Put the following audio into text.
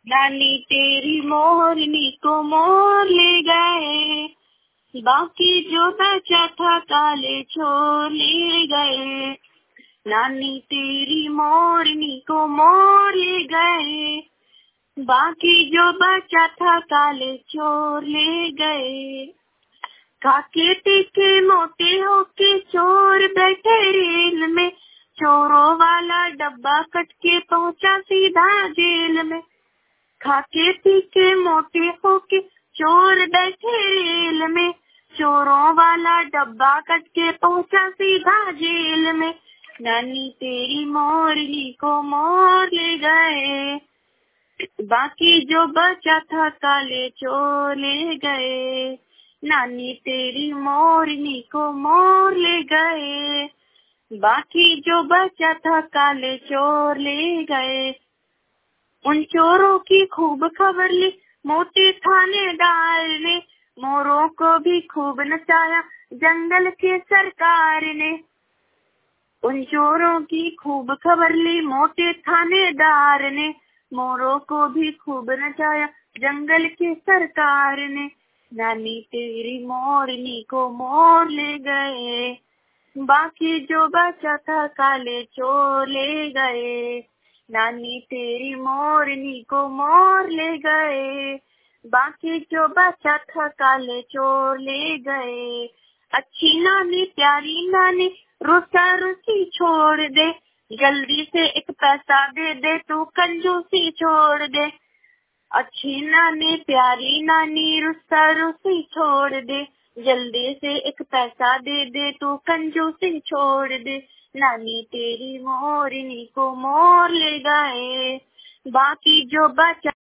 नानी तेरी मोरनी को मोर ले गए, बाकी जो बचा था काले चोर ले गए। नानी तेरी मोरनी को मोर ले गए, बाकी जो बचा था काले चोर ले गए। काके टीके मोटे होके चोर बैठे रेल में, चोरों वाला डब्बा कट के पहुंचा सीधा जेल में। खाके पीके मोटे होके चोर बैठे रेल में, चोरों वाला डब्बा कट के पहुंचा सीधा जेल में। नानी तेरी मोरनी को मोर ले गए, बाकी जो बचा था काले चोर ले गए। नानी तेरी मोरनी को मोर ले गए, बाकी जो बचा था काले चोर ले गए। उन चोरों की खूब खबर ली मोटे थानेदार ने, मोरों को भी खूब नचाया जंगल के सरकार ने। उन चोरों की खूब खबर ली मोटे थानेदार ने, मोरों को भी खूब नचाया जंगल के सरकार ने। नानी तेरी मोरनी को मोर ले गए, बाकी जो बचा था काले चोर ले गए। नानी तेरी मोरनी को मोर ले गए, बाकी जो बचा था काले चोर ले गए। अच्छी नानी प्यारी नानी रुसा रुसी छोड़ दे, जल्दी से एक पैसा दे दे तू कंजूसी छोड़ दे। अच्छी नानी प्यारी नानी रुसा रुसी छोड़ दे, जल्दी से एक पैसा दे दे तू कंजूसी छोड़ दे। नानी तेरी मोरनी को मोर ले गए, बाकी जो बचा